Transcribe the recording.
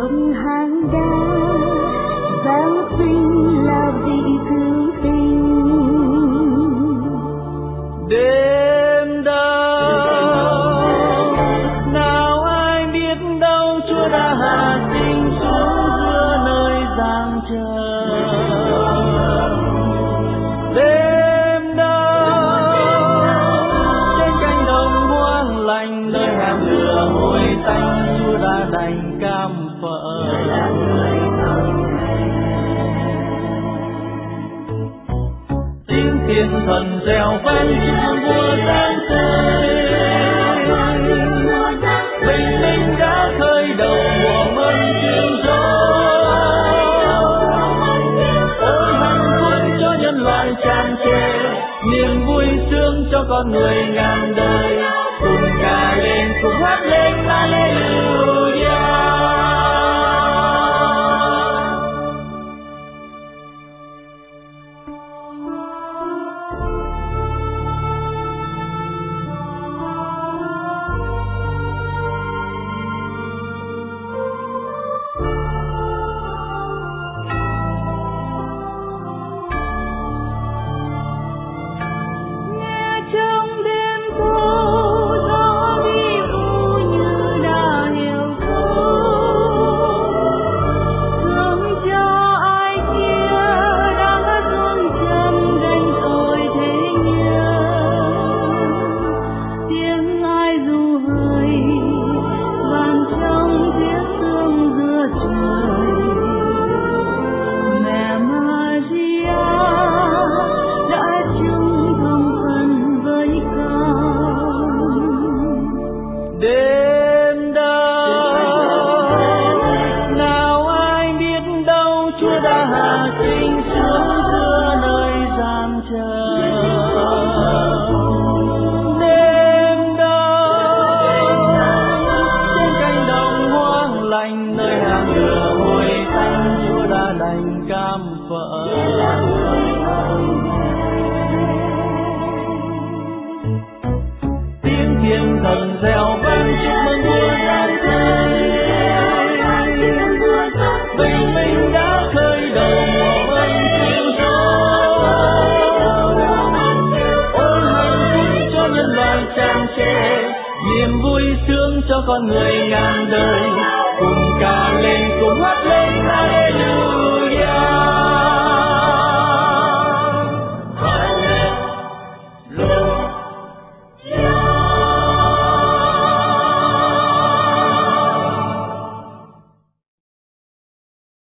trong hang đá giáng sinh là vị cứu tinh. Đêm đâu nào ai biết đâu Chúa đã hạ sinh xuống giữa nơi giang trời. Đêm đâu trên cánh đồng hoang lạnh nơi hang lửa hôi tanh Chúa đã đành cam phận. Tiếng thiên thần reo vang chúc mừng vua giáng sinh. Bình minh đã khơi đầu mùa mân chiều gió. Ôi hạnh phúc cho nhân loại tràn trề, niềm vui sướng cho con người ngàn đời. Cùng ca lên cùng hát lên Hallelujah. Trong đêm cô gió đi u như đã hiểu thương cho ai kia đã thương chân gánh tôi thế nhớ. Tiếng ai ru hơi vang trong tiếng sương giữa trời. Mẹ Maria đã chung thông phần với con. Đêm đâu nào ai biết đâu Chúa đã hạ sinh xuống giữa nơi giang trời. Đêm đâu trên cánh đồng hoang lạnh nơi hang lửa hôi tanh Chúa đã đành cam phận. Tiếng thiên thần reo vang chúc mừng vua giáng sinh. Bình minh đã khơi đầu mùa mân chiều gió. Ôi hạnh phúc cho nhân loại tràn trề, niềm vui sướng cho con người ngàn đời. Cùng ca lên cùng hát lên Hallelujah.